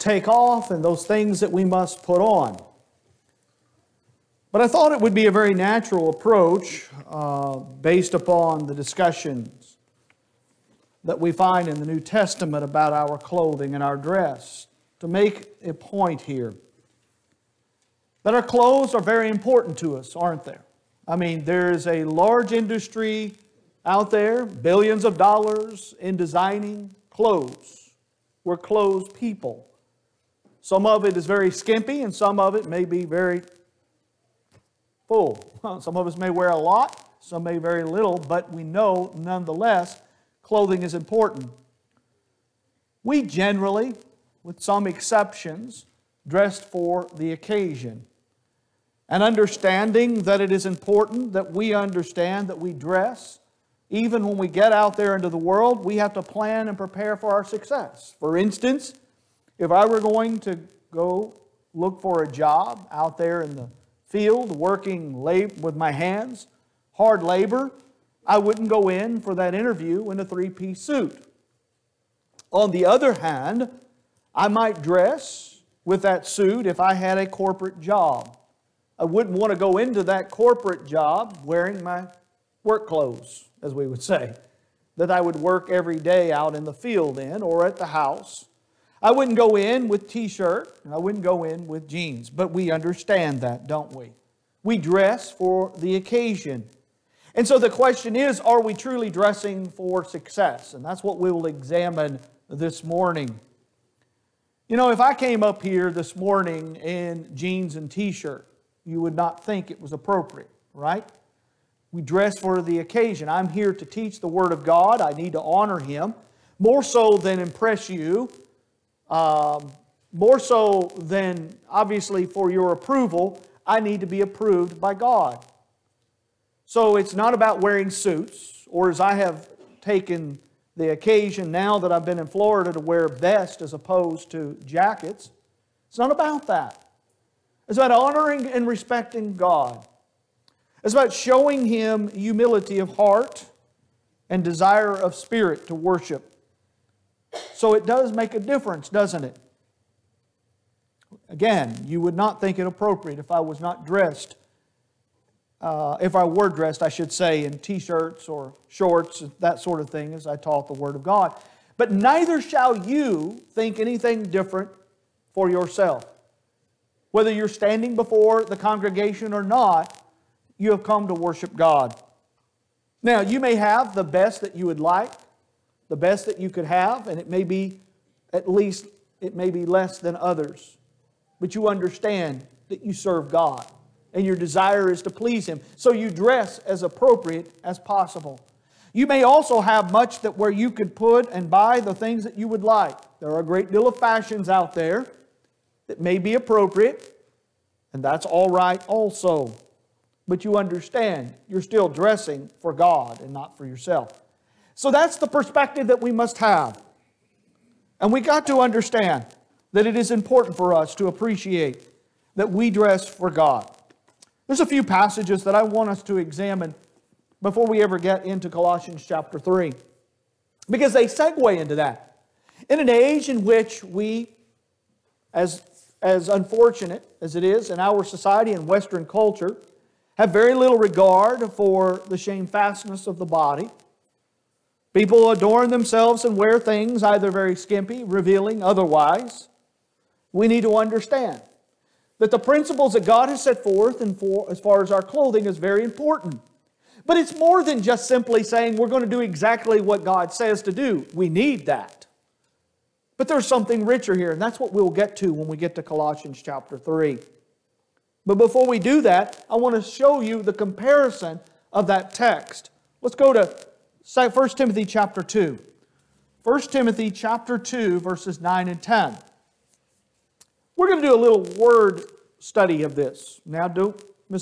take off and those things that we must put on. But I thought it would be a very natural approach based upon the discussions that we find in the New Testament about our clothing and our dress, to make a point here that our clothes are very important to us, aren't there? I mean, there's a large industry out there, billions of dollars in designing clothes. We're clothes people. Some of it is very skimpy and some of it may be very full. Some of us may wear a lot, some may very little, but we know nonetheless clothing is important. We generally, with some exceptions, dressed for the occasion. And understanding that it is important that we understand that we dress, even when we get out there into the world, we have to plan and prepare for our success. For instance, if I were going to go look for a job out there in the field, working with my hands, hard labor, I wouldn't go in for that interview in a three-piece suit. On the other hand, I might dress with that suit if I had a corporate job. I wouldn't want to go into that corporate job wearing my work clothes, as we would say, that I would work every day out in the field in or at the house. I wouldn't go in with t-shirt, and I wouldn't go in with jeans. But we understand that, don't we? We dress for the occasion. And so the question is, are we truly dressing for success? And that's what we will examine this morning. You know, if I came up here this morning in jeans and t-shirt, you would not think it was appropriate, right? We dress for the occasion. I'm here to teach the Word of God. I need to honor Him. More so than impress you. More so than, obviously, for your approval, I need to be approved by God. So it's not about wearing suits, or as I have taken the occasion now that I've been in Florida to wear vests as opposed to jackets. It's not about that. It's about honoring and respecting God. It's about showing Him humility of heart and desire of spirit to worship. So it does make a difference, doesn't it? Again, you would not think it appropriate if I was not dressed, if I were dressed, I should say, in t-shirts or shorts, that sort of thing, as I taught the Word of God. But neither shall you think anything different for yourself. Whether you're standing before the congregation or not, you have come to worship God. Now, you may have the best that you would like, the best that you could have, and it may be less than others. But you understand that you serve God, and your desire is to please Him. So you dress as appropriate as possible. You may also have much that where you could put and buy the things that you would like. There are a great deal of fashions out there that may be appropriate, and that's all right also. But you understand you're still dressing for God and not for yourself. So that's the perspective that we must have. And we got to understand that it is important for us to appreciate that we dress for God. There's a few passages that I want us to examine before we ever get into Colossians chapter 3, because they segue into that. In an age in which we, as unfortunate as it is in our society and Western culture, have very little regard for the shamefastness of the body. People adorn themselves and wear things either very skimpy, revealing, otherwise. We need to understand that the principles that God has set forth as far as our clothing is very important. But it's more than just simply saying we're going to do exactly what God says to do. We need that. But there's something richer here, and that's what we'll get to when we get to Colossians chapter 3. But before we do that, I want to show you the comparison of that text. Let's go to 1 Timothy chapter 2. 1 Timothy chapter 2, verses 9 and 10. We're going to do a little word study of this. Now, don't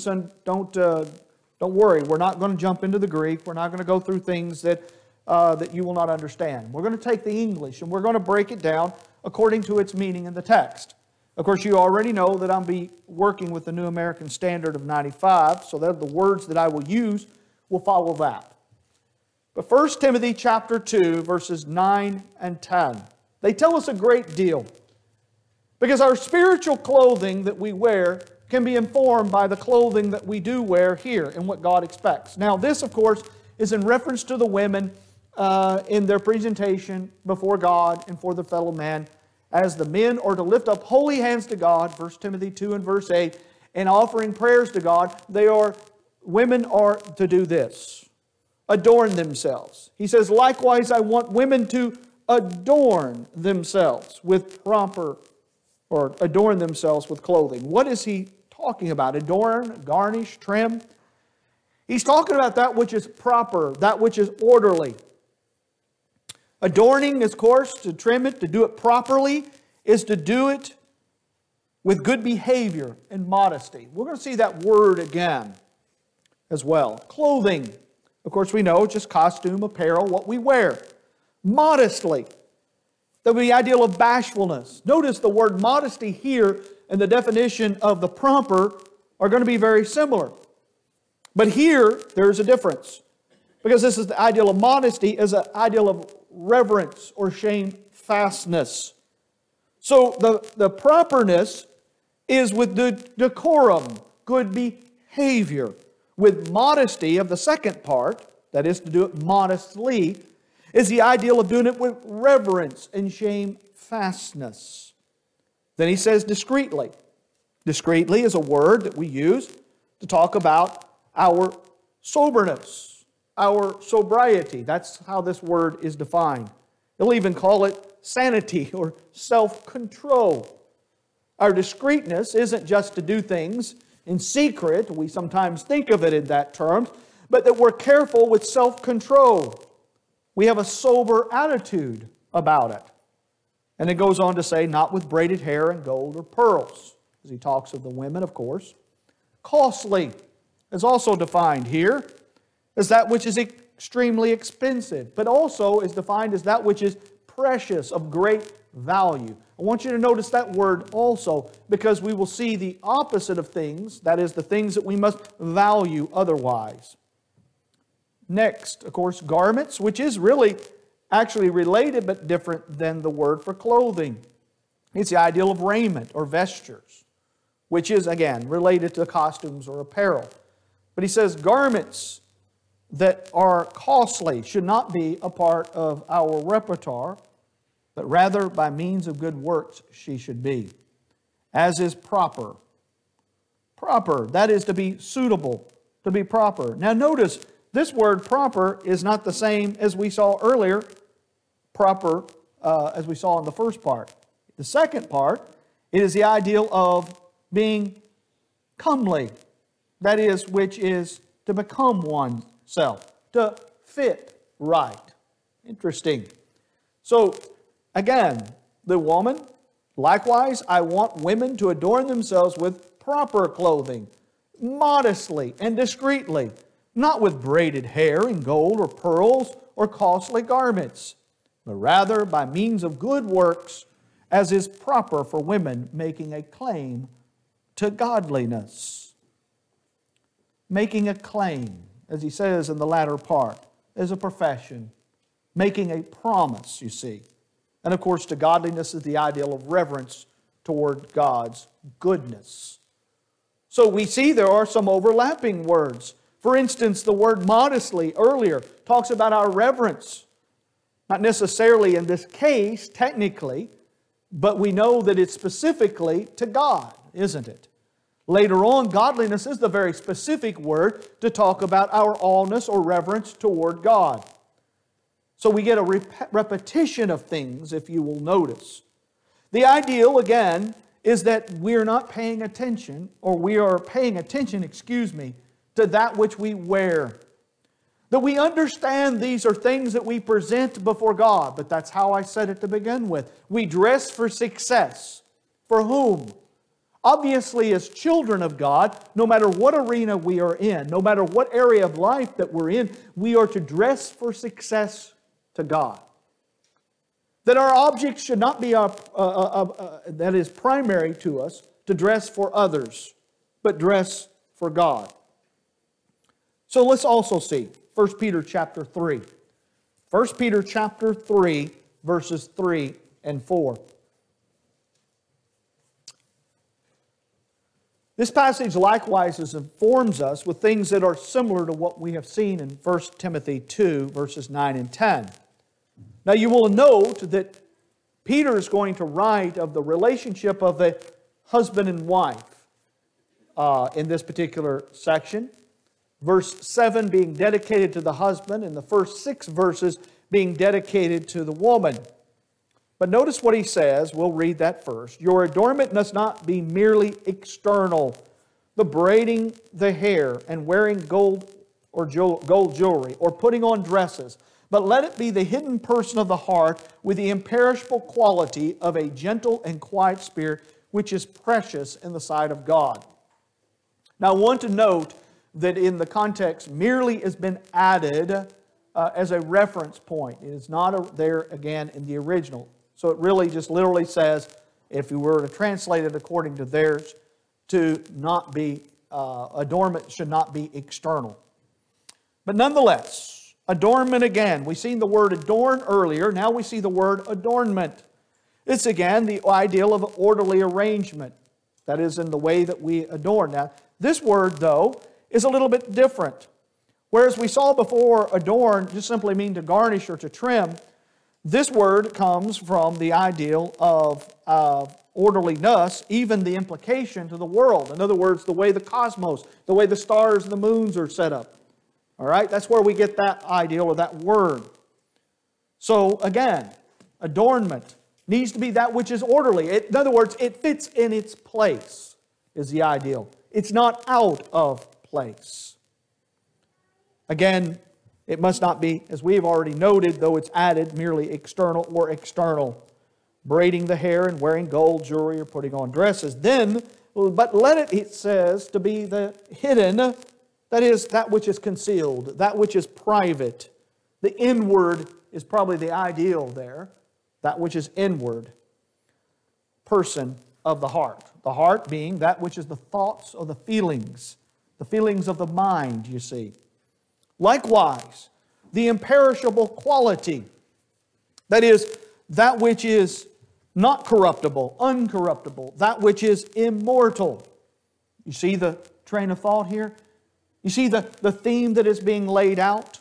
worry. We're not going to jump into the Greek. We're not going to go through things that you will not understand. We're going to take the English and we're going to break it down according to its meaning in the text. Of course, you already know that I'll be working with the New American Standard of 95, so that the words that I will use will follow that. But 1 Timothy chapter 2, verses 9 and 10, they tell us a great deal. Because our spiritual clothing that we wear can be informed by the clothing that we do wear here and what God expects. Now, this, of course, is in reference to the women in their presentation before God and for the fellow man, as the men are to lift up holy hands to God, 1 Timothy 2 and verse 8, and offering prayers to God. Women are to do this, adorn themselves. He says, likewise, I want women to adorn themselves with adorn themselves with clothing. What is he talking about? Adorn, garnish, trim? He's talking about that which is proper, that which is orderly. Adorning, of course, to trim it, to do it properly, is to do it with good behavior and modesty. We're going to see that word again as well. Clothing, of course, we know, just costume, apparel, what we wear. Modestly, that would be the ideal of bashfulness. Notice the word modesty here and the definition of the proper are going to be very similar. But here, there's a difference. Because this is the ideal of modesty as an ideal of reverence or shamefastness. So the properness is with decorum, good behavior. With modesty of the second part, that is to do it modestly, is the ideal of doing it with reverence and shamefastness. Then he says discreetly. Discreetly is a word that we use to talk about our soberness, our sobriety. That's how this word is defined. He'll even call it sanity or self-control. Our discreetness isn't just to do things in secret. We sometimes think of it in that term, but that we're careful with self-control. We have a sober attitude about it. And it goes on to say, not with braided hair and gold or pearls, as he talks of the women, of course. Costly is also defined here as that which is extremely expensive, but also is defined as that which is precious, of great value. I want you to notice that word also, because we will see the opposite of things, that is, the things that we must value otherwise. Next, of course, garments, which is really actually related but different than the word for clothing. It's the ideal of raiment or vestures, which is, again, related to costumes or apparel. But he says garments that are costly should not be a part of our repertoire, but rather by means of good works she should be, as is proper. Proper, that is to be suitable, to be proper. Now notice, this word proper is not the same as we saw earlier, proper, as we saw in the first part. The second part, it is the ideal of being comely, that is, which is to become oneself, to fit right. Interesting. So, again, the woman, likewise, I want women to adorn themselves with proper clothing, modestly and discreetly, not with braided hair and gold or pearls or costly garments, but rather by means of good works, as is proper for women making a claim to godliness. Making a claim, as he says in the latter part, is a profession, making a promise, you see. And of course, to godliness is the ideal of reverence toward God's goodness. So we see there are some overlapping words. For instance, the word modestly earlier talks about our reverence. Not necessarily in this case, technically, but we know that it's specifically to God, isn't it? Later on, godliness is the very specific word to talk about our allness or reverence toward God. So we get a repetition of things, if you will notice. The ideal, again, is that we're not paying attention, or we are paying attention, to that which we wear. That we understand these are things that we present before God, but that's how I said it to begin with. We dress for success. For whom? Obviously, as children of God, no matter what arena we are in, no matter what area of life that we're in, we are to dress for success to God. That our object should not be that is primary to us to dress for others, but dress for God. So let's also see 1 Peter chapter 3. 1 Peter chapter 3, verses 3 and 4. This passage likewise informs us with things that are similar to what we have seen in 1 Timothy 2, verses 9 and 10. Now you will note that Peter is going to write of the relationship of a husband and wife in this particular section. Verse 7 being dedicated to the husband, and the first 6 verses being dedicated to the woman. But notice what he says. We'll read that first. Your adornment must not be merely external, the braiding the hair and wearing gold or gold jewelry or putting on dresses, but let it be the hidden person of the heart with the imperishable quality of a gentle and quiet spirit, which is precious in the sight of God. Now I want to note that in the context, merely has been added as a reference point. It is not there again in the original. So it really just literally says, if you were to translate it according to theirs, to not be, adornment should not be external. But nonetheless, adornment again. We've seen the word adorn earlier. Now we see the word adornment. It's again the ideal of orderly arrangement. That is in the way that we adorn. Now, this word, though, is a little bit different. Whereas we saw before adorn just simply mean to garnish or to trim, this word comes from the ideal of orderliness, even the implication to the world. In other words, the way the cosmos, the way the stars and the moons are set up. All right? That's where we get that ideal or that word. So again, adornment needs to be that which is orderly. In other words, it fits in its place is the ideal. It's not out of place. Again, it must not be, as we have already noted, though it's added, merely external or external. Braiding the hair and wearing gold jewelry or putting on dresses. Then, but let it says, to be the hidden, that is, that which is concealed, that which is private. The inward is probably the ideal there. That which is inward. Person of the heart. The heart being that which is the thoughts or the feelings of the mind, you see. Likewise, the imperishable quality, that is, that which is not corruptible, uncorruptible, that which is immortal. You see the train of thought here? You see the theme that is being laid out?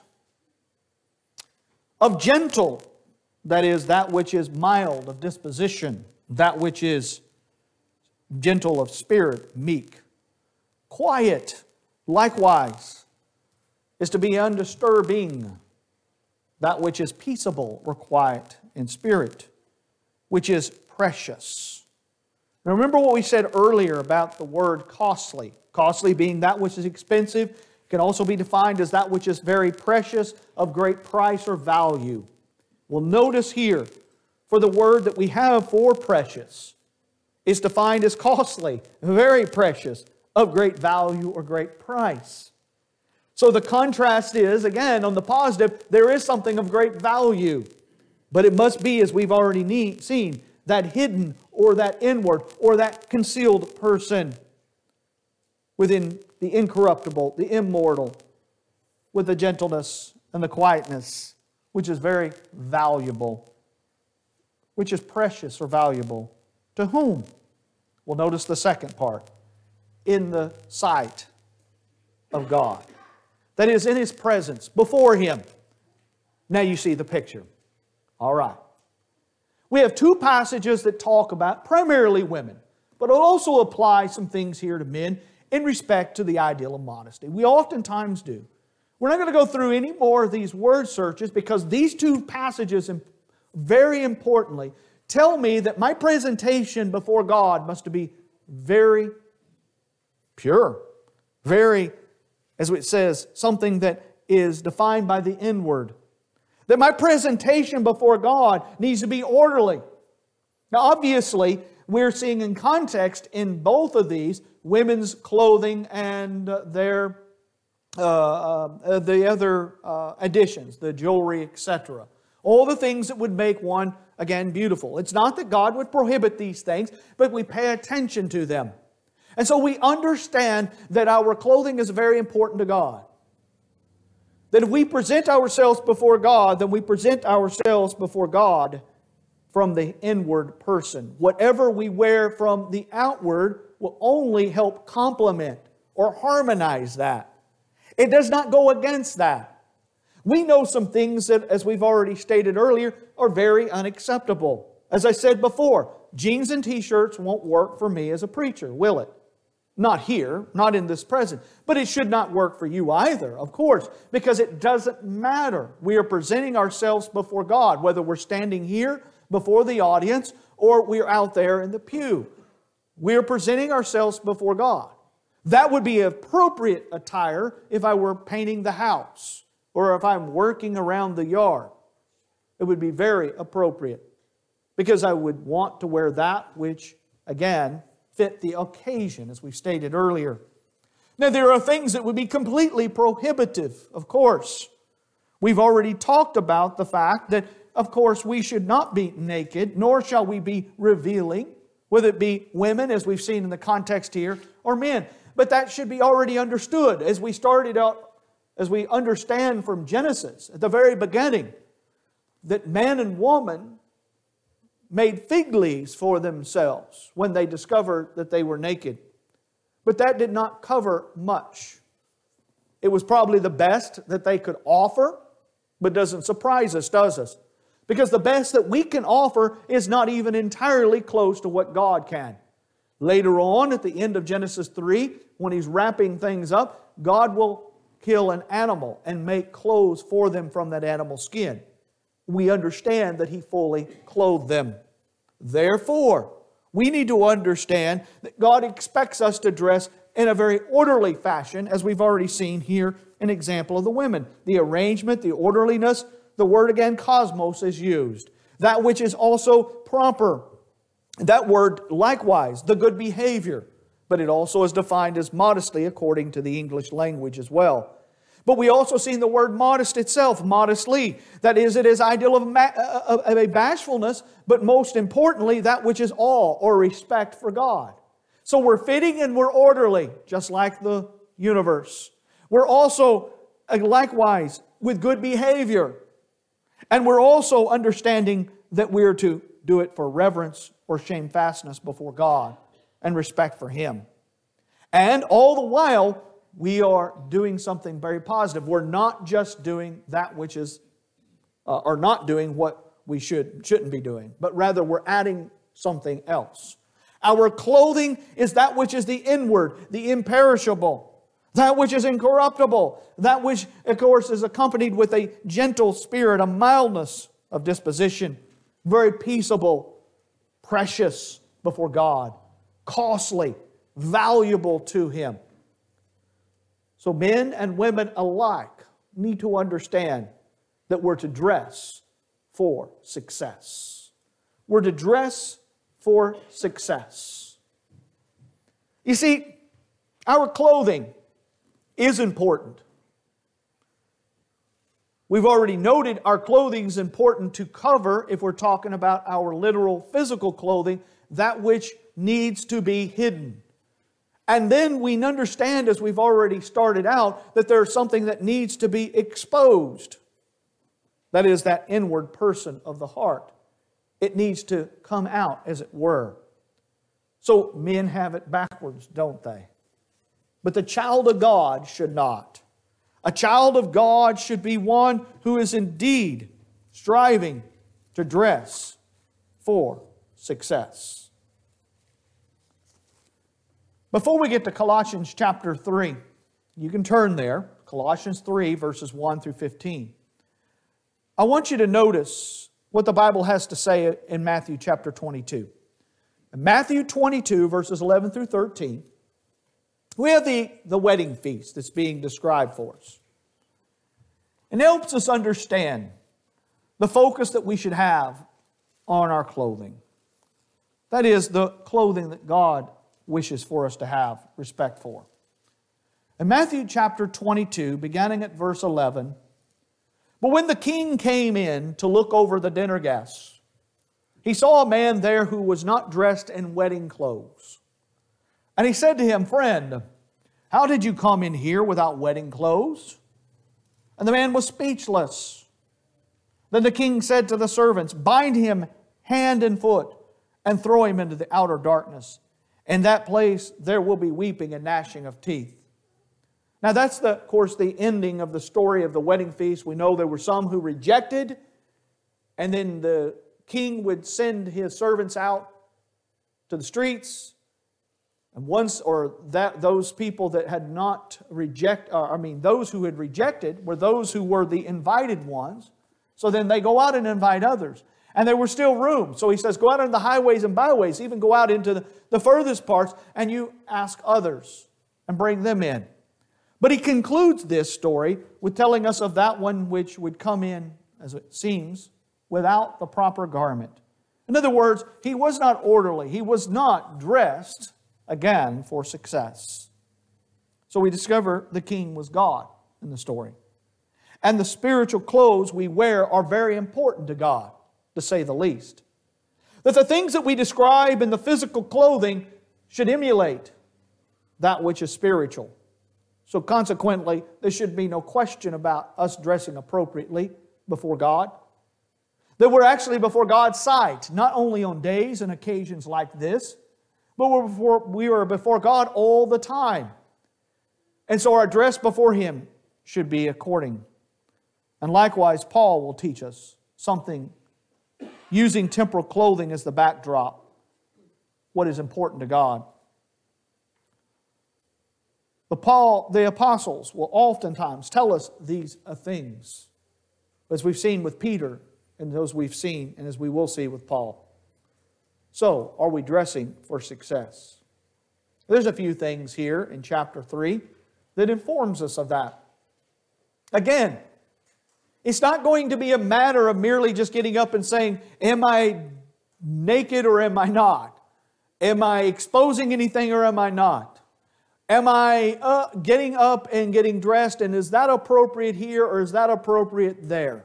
Of gentle, that is, that which is mild of disposition, that which is gentle of spirit, meek. Quiet, likewise, is to be undisturbing, that which is peaceable or quiet in spirit, which is precious. Now remember what we said earlier about the word costly. Costly being that which is expensive, can also be defined as that which is very precious, of great price or value. Well, notice here, for the word that we have for precious is defined as costly, very precious, of great value or great price. So the contrast is, again, on the positive, there is something of great value. But it must be, as we've already seen, that hidden or that inward or that concealed person within the incorruptible, the immortal, with the gentleness and the quietness, which is very valuable, which is precious or valuable. To whom? Well, notice the second part. In the sight of God. That is, in His presence, before Him. Now you see the picture. All right. We have two passages that talk about primarily women, but it'll also apply some things here to men in respect to the ideal of modesty. We oftentimes do. We're not going to go through any more of these word searches because these two passages, very importantly, tell me that my presentation before God must be very pure, very, as it says, something that is defined by the inward. That my presentation before God needs to be orderly. Now obviously, we're seeing in context in both of these, women's clothing and the other additions, the jewelry, etc. All the things that would make one, again, beautiful. It's not that God would prohibit these things, but we pay attention to them. And so we understand that our clothing is very important to God. That if we present ourselves before God, then we present ourselves before God from the inward person. Whatever we wear from the outward will only help complement or harmonize that. It does not go against that. We know some things that, as we've already stated earlier, are very unacceptable. As I said before, jeans and t-shirts won't work for me as a preacher, will it? Not here, not in this present. But it should not work for you either, of course, because it doesn't matter. We are presenting ourselves before God, whether we're standing here before the audience or we're out there in the pew. We are presenting ourselves before God. That would be appropriate attire if I were painting the house or if I'm working around the yard. It would be very appropriate because I would want to wear that which, again, fit the occasion, as we stated earlier. Now, there are things that would be completely prohibitive, of course. We've already talked about the fact that, of course, we should not be naked, nor shall we be revealing, whether it be women, as we've seen in the context here, or men. But that should be already understood as we started out, as we understand from Genesis at the very beginning, that man and woman made fig leaves for themselves when they discovered that they were naked. But that did not cover much. It was probably the best that they could offer, but doesn't surprise us, does it? Because the best that we can offer is not even entirely close to what God can. Later on, at the end of Genesis 3, when He's wrapping things up, God will kill an animal and make clothes for them from that animal skin. We understand that He fully clothed them. Therefore, we need to understand that God expects us to dress in a very orderly fashion, as we've already seen here an example of the women. The arrangement, the orderliness, the word again, cosmos, is used. That which is also proper. That word, likewise, the good behavior. But it also is defined as modesty according to the English language as well. But we also see the word modest itself, modestly. That is, it is ideal of a bashfulness, but most importantly, that which is awe or respect for God. So we're fitting and we're orderly, just like the universe. We're also, likewise, with good behavior. And we're also understanding that we're to do it for reverence or shamefastness before God and respect for Him. And all the while, we are doing something very positive. We're not just doing that which is, or not doing what we shouldn't be doing, but rather we're adding something else. Our clothing is that which is the inward, the imperishable, that which is incorruptible, that which, of course, is accompanied with a gentle spirit, a mildness of disposition, very peaceable, precious before God, costly, valuable to Him. So men and women alike need to understand that we're to dress for success. We're to dress for success. You see, our clothing is important. We've already noted our clothing is important to cover, if we're talking about our literal physical clothing, that which needs to be hidden. And then we understand, as we've already started out, that there's something that needs to be exposed. That is, that inward person of the heart. It needs to come out, as it were. So men have it backwards, don't they? But the child of God should not. A child of God should be one who is indeed striving to dress for success. Before we get to Colossians chapter 3, you can turn there, Colossians 3, verses 1 through 15. I want you to notice what the Bible has to say in Matthew chapter 22. In Matthew 22, verses 11 through 13, we have the wedding feast that's being described for us. And it helps us understand the focus that we should have on our clothing. That is, the clothing that God wishes for us to have respect for. In Matthew chapter 22, beginning at verse 11, but when the king came in to look over the dinner guests, he saw a man there who was not dressed in wedding clothes. And he said to him, "Friend, how did you come in here without wedding clothes?" And the man was speechless. Then the king said to the servants, "Bind him hand and foot, and throw him into the outer darkness. In that place there will be weeping and gnashing of teeth. Now that's, of course, the ending of the story of the wedding feast. We know there were some who rejected, and then the king would send his servants out to the streets. And those people that had not those who had rejected were those who were the invited ones. So then they go out and invite others. And there were still room. So he says, go out into the highways and byways, even go out into the furthest parts, and you ask others and bring them in. But he concludes this story with telling us of that one which would come in, as it seems, without the proper garment. In other words, he was not orderly. He was not dressed, again, for success. So we discover the king was God in the story. And the spiritual clothes we wear are very important to God, to say the least. That the things that we describe in the physical clothing should emulate that which is spiritual. So consequently, there should be no question about us dressing appropriately before God. That we're actually before God's sight, not only on days and occasions like this, but we are before God all the time. And so our dress before Him should be according. And likewise, Paul will teach us something using temporal clothing as the backdrop, what is important to God. The apostles will oftentimes tell us these things, as we've seen with Peter, and those we've seen, and as we will see with Paul. So, are we dressing for success? There's a few things here in chapter 3 that informs us of that. Again, it's not going to be a matter of merely just getting up and saying, am I naked or am I not? Am I exposing anything or am I not? Am I getting up and getting dressed, and is that appropriate here or is that appropriate there?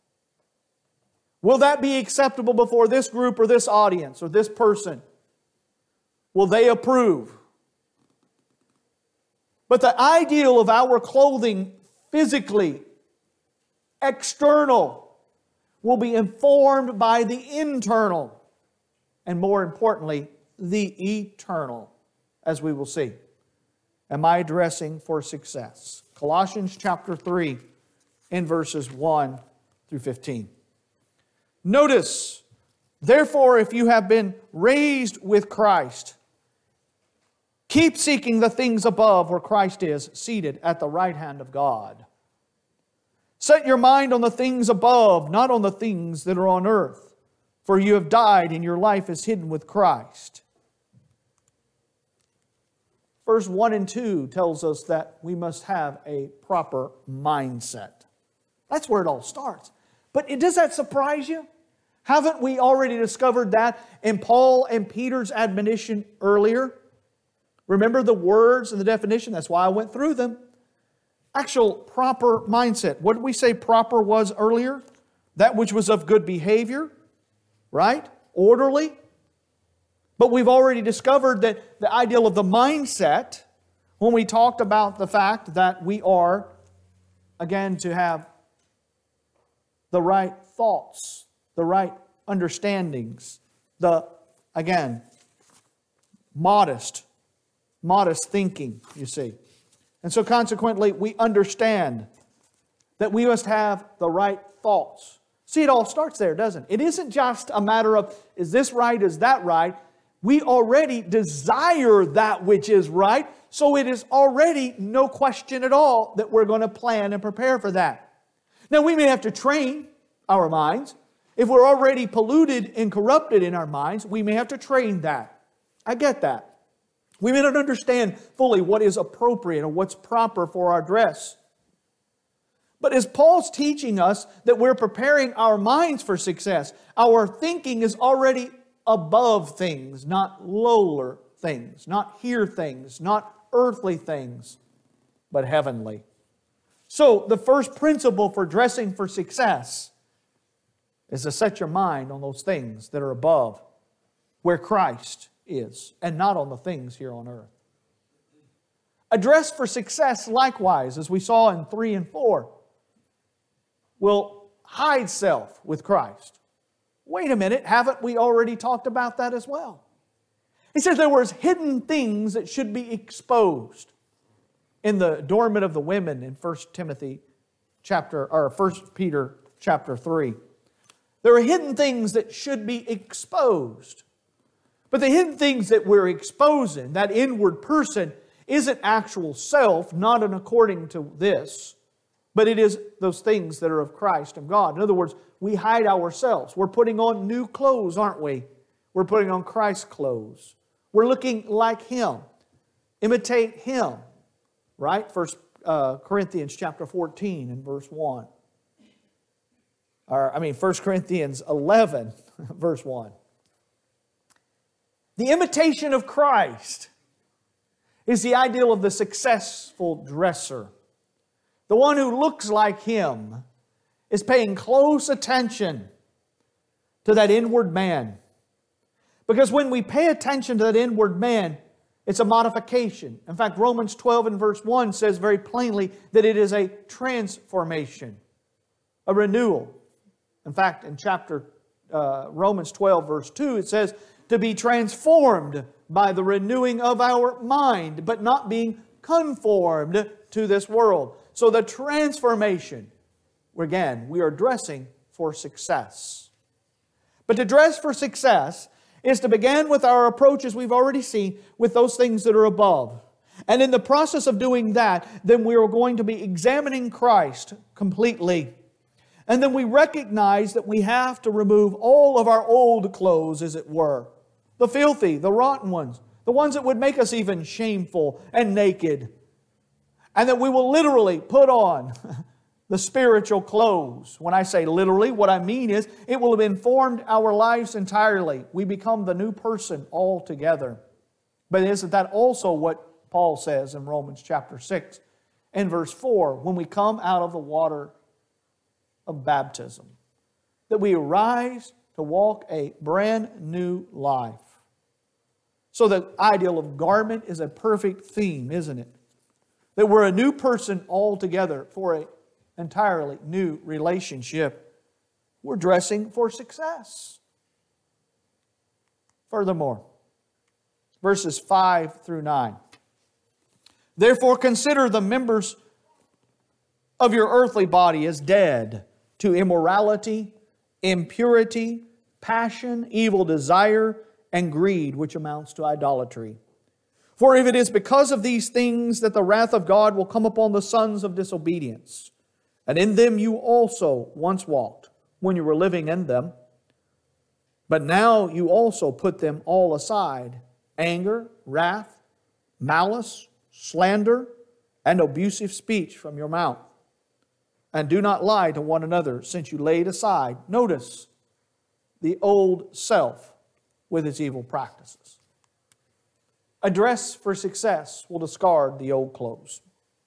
Will that be acceptable before this group or this audience or this person? Will they approve? But the ideal of our clothing physically, external, will be informed by the internal, and more importantly, the eternal, as we will see. Am I dressing for success? Colossians chapter 3 in verses 1 through 15. Notice, therefore, if you have been raised with Christ, keep seeking the things above where Christ is, seated at the right hand of God. Set your mind on the things above, not on the things that are on earth, for you have died and your life is hidden with Christ. Verse 1 and 2 tells us that we must have a proper mindset. That's where it all starts. But does that surprise you? Haven't we already discovered that in Paul and Peter's admonition earlier? Remember the words and the definition? That's why I went through them. Actual proper mindset. What did we say proper was earlier? That which was of good behavior, right? Orderly. But we've already discovered that the ideal of the mindset, when we talked about the fact that we are, again, to have the right thoughts, the right understandings, modest thinking, you see. And so consequently, we understand that we must have the right thoughts. See, it all starts there, doesn't it? It isn't just a matter of, is this right, is that right? We already desire that which is right, so it is already no question at all that we're going to plan and prepare for that. Now, we may have to train our minds. If we're already polluted and corrupted in our minds, we may have to train that. I get that. We may not understand fully what is appropriate or what's proper for our dress. But as Paul's teaching us that we're preparing our minds for success, our thinking is already above things, not lower things, not here things, not earthly things, but heavenly. So the first principle for dressing for success is to set your mind on those things that are above, where Christ is, and not on the things here on earth. A dress for success, likewise, as we saw in 3 and 4, will hide self with Christ. Wait a minute, haven't we already talked about that as well? He says there was hidden things that should be exposed. In the adornment of the women in 1 Peter chapter 3. There are hidden things that should be exposed. But the hidden things that we're exposing, that inward person, isn't actual self, not in according to this, but it is those things that are of Christ, of God. In other words, we hide ourselves. We're putting on new clothes, aren't we? We're putting on Christ's clothes. We're looking like Him. Imitate Him. Right? 1 Corinthians chapter 14 and verse 1. 1 Corinthians 11, verse 1. The imitation of Christ is the ideal of the successful dresser. The one who looks like Him is paying close attention to that inward man. Because when we pay attention to that inward man, it's a modification. In fact, Romans 12 and verse 1 says very plainly that it is a transformation, a renewal. In fact, in Romans 12 verse 2, it says to be transformed by the renewing of our mind, but not being conformed to this world. So the transformation, again, we are dressing for success. But to dress for success is to begin with our approach, as we've already seen, with those things that are above. And in the process of doing that, then we are going to be examining Christ completely. And then we recognize that we have to remove all of our old clothes, as it were. The filthy, the rotten ones, the ones that would make us even shameful and naked. And that we will literally put on the spiritual clothes. When I say literally, what I mean is it will have informed our lives entirely. We become the new person altogether. But isn't that also what Paul says in Romans chapter 6 and verse 4, when we come out of the water of baptism, that we arise to walk a brand new life. So the ideal of garment is a perfect theme, isn't it? That we're a new person altogether for an entirely new relationship. We're dressing for success. Furthermore, verses 5 through 9. Therefore consider the members of your earthly body as dead to immorality, impurity, passion, evil desire, and greed, which amounts to idolatry. For if it is because of these things that the wrath of God will come upon the sons of disobedience, and in them you also once walked, when you were living in them, but now you also put them all aside, anger, wrath, malice, slander, and abusive speech from your mouth. And do not lie to one another, since you laid aside, notice, the old self with its evil practices. A dress for success will discard the old clothes.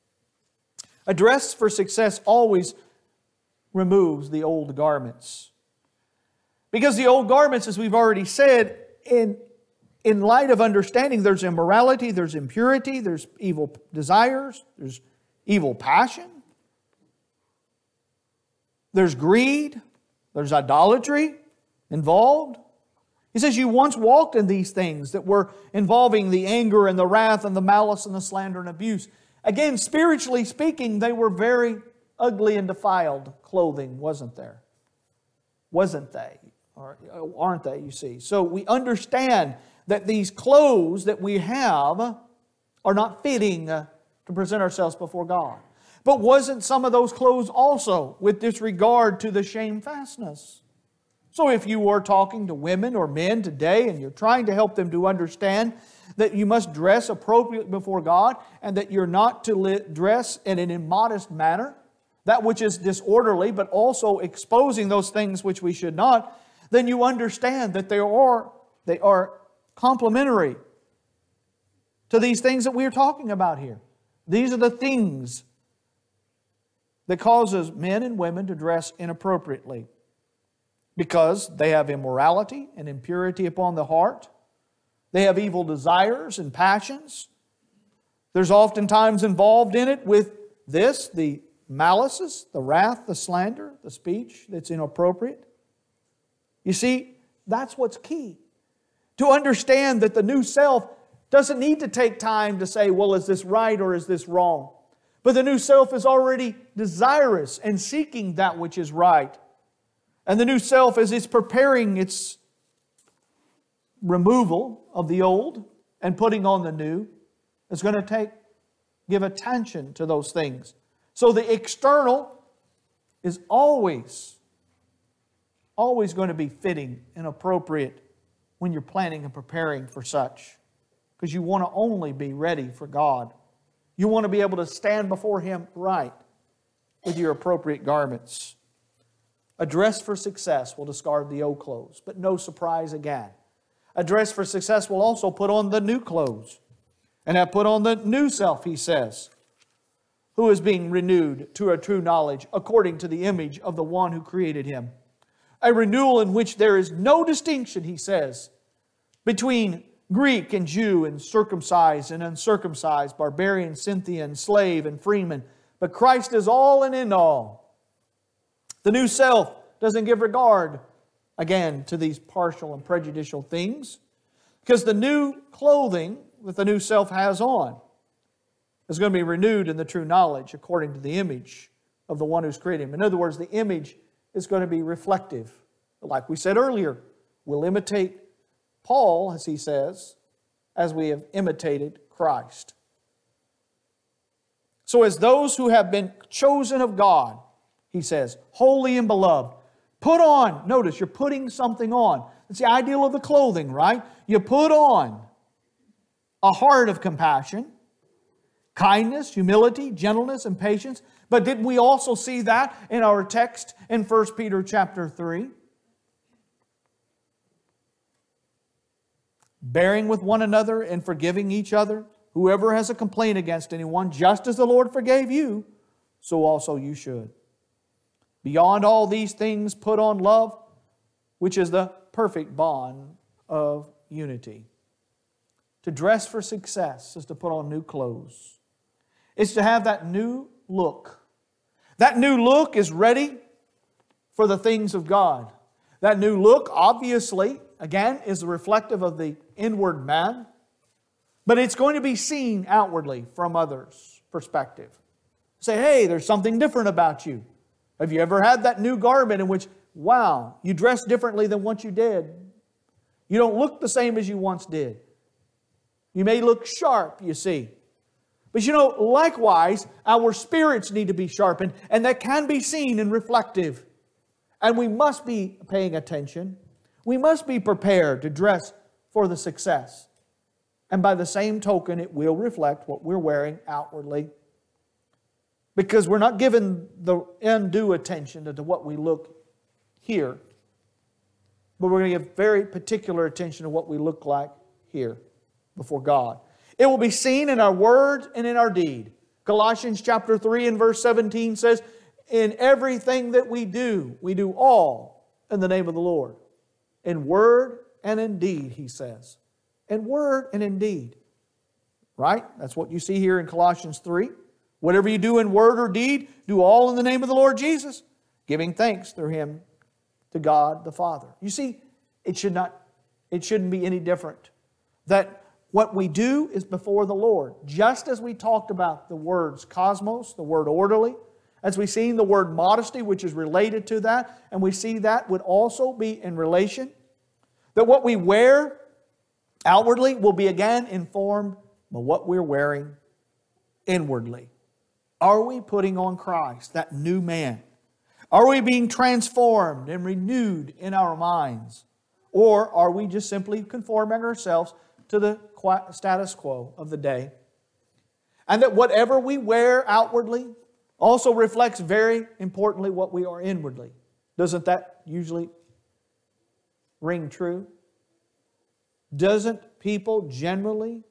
A dress for success always removes the old garments. Because the old garments, as we've already said, in light of understanding, there's immorality, there's impurity, there's evil desires, there's evil passion, there's greed, there's idolatry involved. He says you once walked in these things that were involving the anger and the wrath and the malice and the slander and abuse. Again, spiritually speaking, they were very ugly and defiled clothing, wasn't there? Wasn't they? Or aren't they, you see? So we understand that these clothes that we have are not fitting to present ourselves before God. But wasn't some of those clothes also with disregard to the shamefastness? So if you are talking to women or men today and you're trying to help them to understand that you must dress appropriately before God and that you're not to dress in an immodest manner, that which is disorderly, but also exposing those things which we should not, then you understand that they are complementary to these things that we are talking about here. These are the things that causes men and women to dress inappropriately, because they have immorality and impurity upon the heart. They have evil desires and passions. There's oftentimes involved in it with this, the malices, the wrath, the slander, the speech that's inappropriate. You see, that's what's key. To understand that the new self doesn't need to take time to say, well, is this right or is this wrong? But the new self is already desirous and seeking that which is right. And the new self, as it's preparing its removal of the old and putting on the new, is going to give attention to those things. So the external is always going to be fitting and appropriate when you're planning and preparing for such. Because you want to only be ready for God. You want to be able to stand before Him right with your appropriate garments. A dress for success will discard the old clothes, but no surprise again. A dress for success will also put on the new clothes. And have put on the new self, he says, who is being renewed to a true knowledge according to the image of the one who created him. A renewal in which there is no distinction, he says, between Greek and Jew and circumcised and uncircumcised, barbarian, Scythian, slave and freeman. But Christ is all and in all. The new self doesn't give regard, again, to these partial and prejudicial things, because the new clothing that the new self has on is going to be renewed in the true knowledge according to the image of the one who's created him. In other words, the image is going to be reflective. Like we said earlier, we'll imitate Paul, as he says, as we have imitated Christ. So as those who have been chosen of God, he says, holy and beloved, put on, notice you're putting something on. It's the ideal of the clothing, right? You put on a heart of compassion, kindness, humility, gentleness, and patience. But didn't we also see that in our text in 1 Peter chapter 3? Bearing with one another and forgiving each other. Whoever has a complaint against anyone, just as the Lord forgave you, so also you should. Beyond all these things, put on love, which is the perfect bond of unity. To dress for success is to put on new clothes. It's to have that new look. That new look is ready for the things of God. That new look, obviously, again, is reflective of the inward man. But it's going to be seen outwardly from others' perspective. Say, hey, there's something different about you. Have you ever had that new garment in which, wow, you dress differently than what you did? You don't look the same as you once did. You may look sharp, you see. But you know, likewise, our spirits need to be sharpened, and that can be seen and reflective. And we must be paying attention. We must be prepared to dress for the success. And by the same token, it will reflect what we're wearing outwardly. Because we're not given the undue attention to what we look here. But we're going to give very particular attention to what we look like here before God. It will be seen in our word and in our deed. Colossians chapter 3 and verse 17 says, in everything that we do all in the name of the Lord. In word and in deed, he says. In word and in deed. Right? That's what you see here in Colossians 3. Whatever you do in word or deed, do all in the name of the Lord Jesus, giving thanks through Him to God the Father. You see, it shouldn't be any different. That what we do is before the Lord. Just as we talked about the words cosmos, the word orderly, as we've seen the word modesty, which is related to that, and we see that would also be in relation. That what we wear outwardly will be again informed by what we're wearing inwardly. Are we putting on Christ, that new man? Are we being transformed and renewed in our minds? Or are we just simply conforming ourselves to the status quo of the day? And that whatever we wear outwardly also reflects very importantly what we are inwardly. Doesn't that usually ring true? Doesn't people generally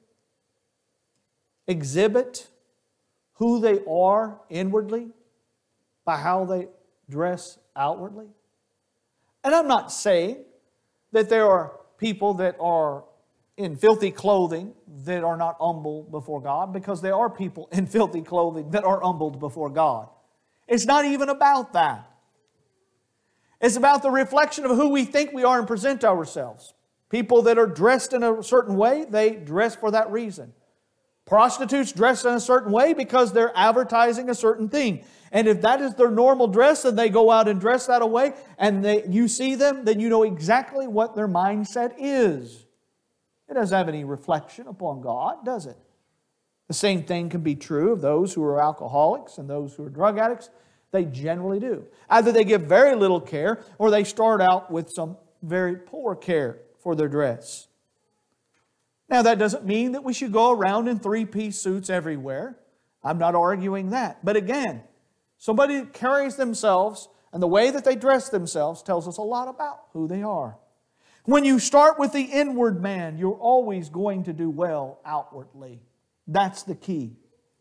exhibit who they are inwardly by how they dress outwardly? And I'm not saying that there are people that are in filthy clothing that are not humble before God, because there are people in filthy clothing that are humbled before God. It's not even about that. It's about the reflection of who we think we are and present ourselves. People that are dressed in a certain way, they dress for that reason. Prostitutes dress in a certain way because they're advertising a certain thing. And if that is their normal dress and they go out and dress that way and you see them, then you know exactly what their mindset is. It doesn't have any reflection upon God, does it? The same thing can be true of those who are alcoholics and those who are drug addicts. They generally do. Either they give very little care or they start out with some very poor care for their dress. Now, that doesn't mean that we should go around in three-piece suits everywhere. I'm not arguing that. But again, somebody that carries themselves and the way that they dress themselves tells us a lot about who they are. When you start with the inward man, you're always going to do well outwardly. That's the key.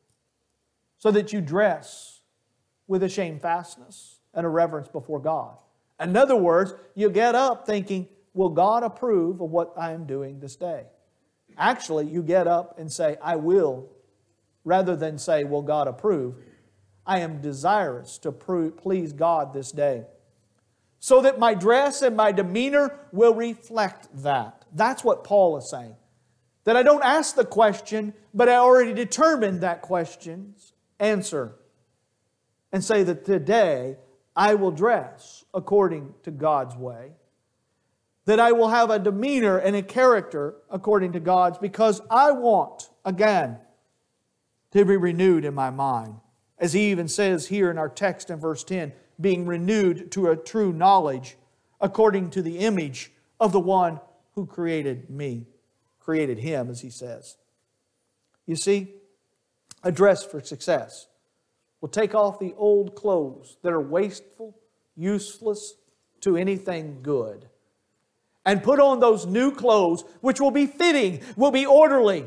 So that you dress with a shamefastness and a reverence before God. In other words, you get up thinking, will God approve of what I am doing this day? Actually, you get up and say, I will, rather than say, will God approve? I am desirous to please God this day. So that my dress and my demeanor will reflect that. That's what Paul is saying. That I don't ask the question, but I already determined that question's answer. And say that today I will dress according to God's way. That I will have a demeanor and a character according to God's, because I want, again, to be renewed in my mind. As he even says here in our text in verse 10, being renewed to a true knowledge according to the image of the one who created me. Created him, as he says. You see, a dress for success will take off the old clothes that are wasteful, useless to anything good, and put on those new clothes which will be fitting, will be orderly,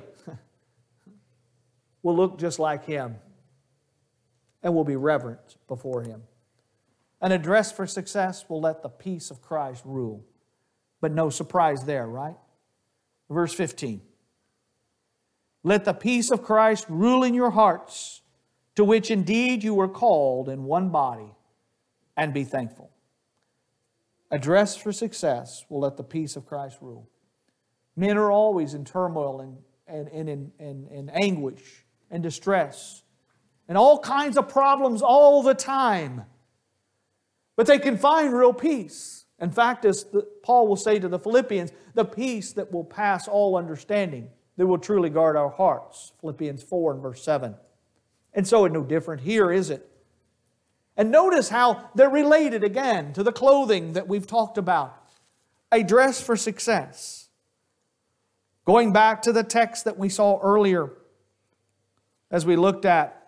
will look just like him, and will be reverent before him. And a dress for success will let the peace of Christ rule. But no surprise there, right? Verse 15. Let the peace of Christ rule in your hearts, to which indeed you were called in one body, and be thankful. A dress for success will let the peace of Christ rule. Men are always in turmoil and in anguish and distress and all kinds of problems all the time. But they can find real peace. In fact, as Paul will say to the Philippians, the peace that will pass all understanding, that will truly guard our hearts. Philippians 4 and verse 7. And so it's no different here, is it? And notice how they're related again to the clothing that we've talked about. A dress for success. Going back to the text that we saw earlier, as we looked at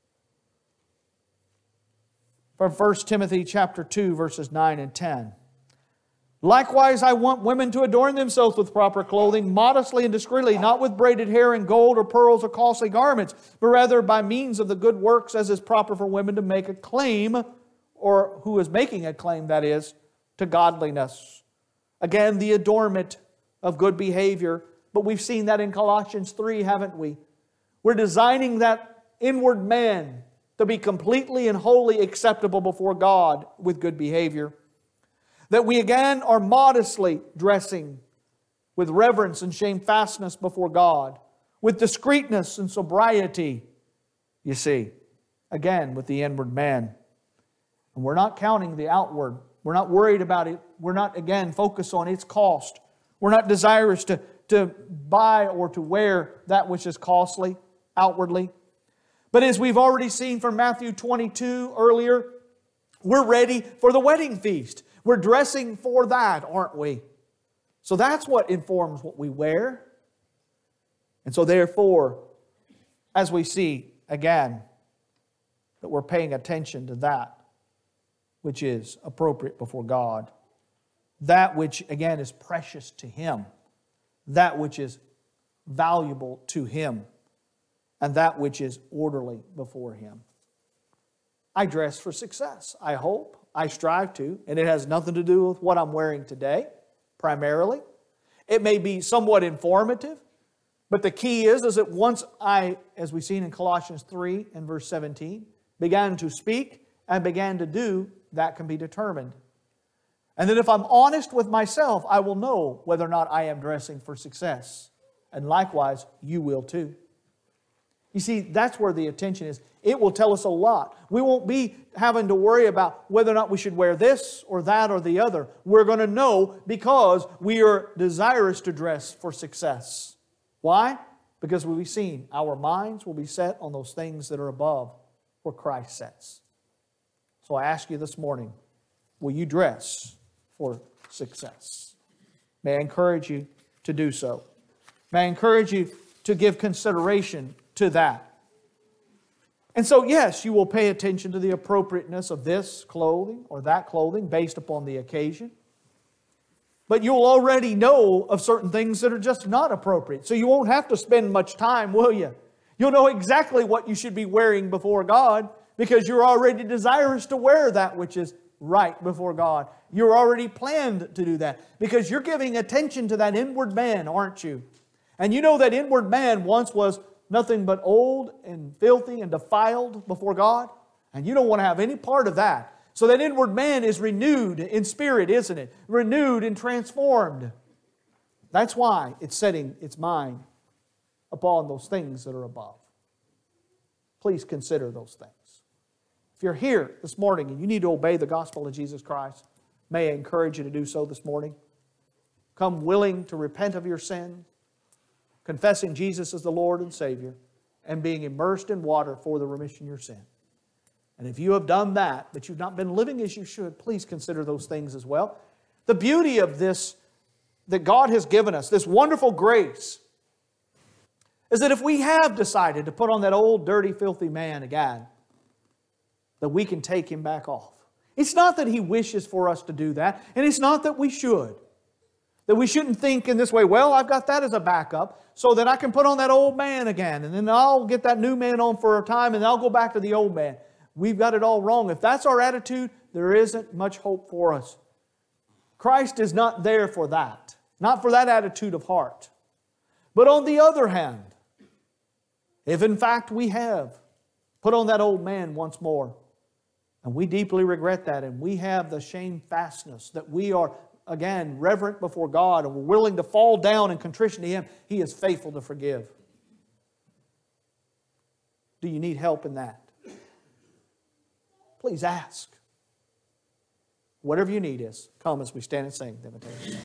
from 1 Timothy chapter 2, verses 9 and 10. Likewise, I want women to adorn themselves with proper clothing, modestly and discreetly, not with braided hair and gold or pearls or costly garments, but rather by means of the good works as is proper for women to make a claim, or who is making a claim, that is, to godliness. Again, the adornment of good behavior. But we've seen that in Colossians 3, haven't we? We're designing that inward man to be completely and wholly acceptable before God with good behavior. That we again are modestly dressing with reverence and shamefastness before God, with discreetness and sobriety, you see, again with the inward man. And we're not counting the outward. We're not worried about it. We're not, again, focused on its cost. We're not desirous to buy or to wear that which is costly outwardly. But as we've already seen from Matthew 22 earlier, we're ready for the wedding feast. We're dressing for that, aren't we? So that's what informs what we wear. And so therefore, as we see again, that we're paying attention to that which is appropriate before God. That which, again, is precious to Him. That which is valuable to Him. And that which is orderly before Him. I dress for success, I hope. I strive to, and it has nothing to do with what I'm wearing today, primarily. It may be somewhat informative, but the key is that once I, as we've seen in Colossians 3 and verse 17, began to speak and began to do, that can be determined. And that if I'm honest with myself, I will know whether or not I am dressing for success. And likewise, you will too. You see, that's where the attention is. It will tell us a lot. We won't be having to worry about whether or not we should wear this or that or the other. We're going to know because we are desirous to dress for success. Why? Because we'll be seen. Our minds will be set on those things that are above where Christ sets. So I ask you this morning, will you dress for success? May I encourage you to do so. May I encourage you to give consideration to that. And so, yes, you will pay attention to the appropriateness of this clothing or that clothing based upon the occasion. But you'll already know of certain things that are just not appropriate. So you won't have to spend much time, will you? You'll know exactly what you should be wearing before God because you're already desirous to wear that which is right before God. You're already planned to do that because you're giving attention to that inward man, aren't you? And you know that inward man once was nothing but old and filthy and defiled before God. And you don't want to have any part of that. So that inward man is renewed in spirit, isn't it? Renewed and transformed. That's why it's setting its mind upon those things that are above. Please consider those things. If you're here this morning and you need to obey the gospel of Jesus Christ, may I encourage you to do so this morning. Come willing to repent of your sin, confessing Jesus as the Lord and Savior, and being immersed in water for the remission of your sin. And if you have done that, but you've not been living as you should, please consider those things as well. The beauty of this that God has given us, this wonderful grace, is that if we have decided to put on that old, dirty, filthy man again, that we can take him back off. It's not that He wishes for us to do that, and it's not that we should. That we shouldn't think in this way, well, I've got that as a backup so that I can put on that old man again, and then I'll get that new man on for a time, and I'll go back to the old man. We've got it all wrong. If that's our attitude, there isn't much hope for us. Christ is not there for that. Not for that attitude of heart. But on the other hand, if in fact we have put on that old man once more, and we deeply regret that, and we have the shamefastness that we are, again, reverent before God, and we're willing to fall down in contrition to Him, He is faithful to forgive. Do you need help in that? Please ask. Whatever you need is, come as we stand and sing the invitation.